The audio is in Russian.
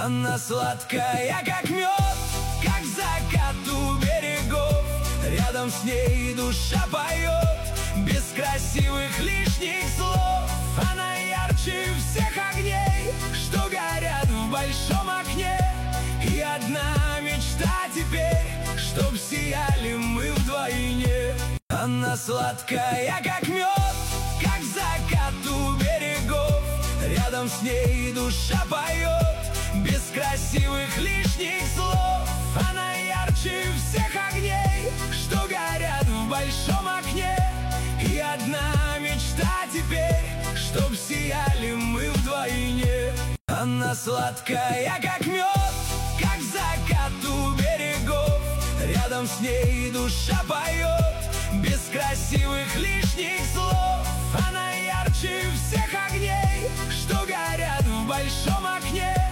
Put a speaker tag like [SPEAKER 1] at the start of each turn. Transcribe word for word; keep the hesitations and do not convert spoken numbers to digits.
[SPEAKER 1] Она сладкая, как мед, как закат у берегов. Рядом с ней душа поет, без красивых лишних слов. Она ярче всех огней, что горят в большом окне. И одна мечта теперь, чтоб сияли мы вдвойне. Она сладкая, как мед, как закат у берегов. Рядом с ней душа поет, без красивых лишних слов. Она ярче всех огней, что горят в большом окне. И одна мечта теперь, чтоб сияли мы вдвойне. Она сладкая, как мед, как закат у берегов. Рядом с ней душа поет, без красивых лишних слов. Она ярче всех огней, что горят в большом окне.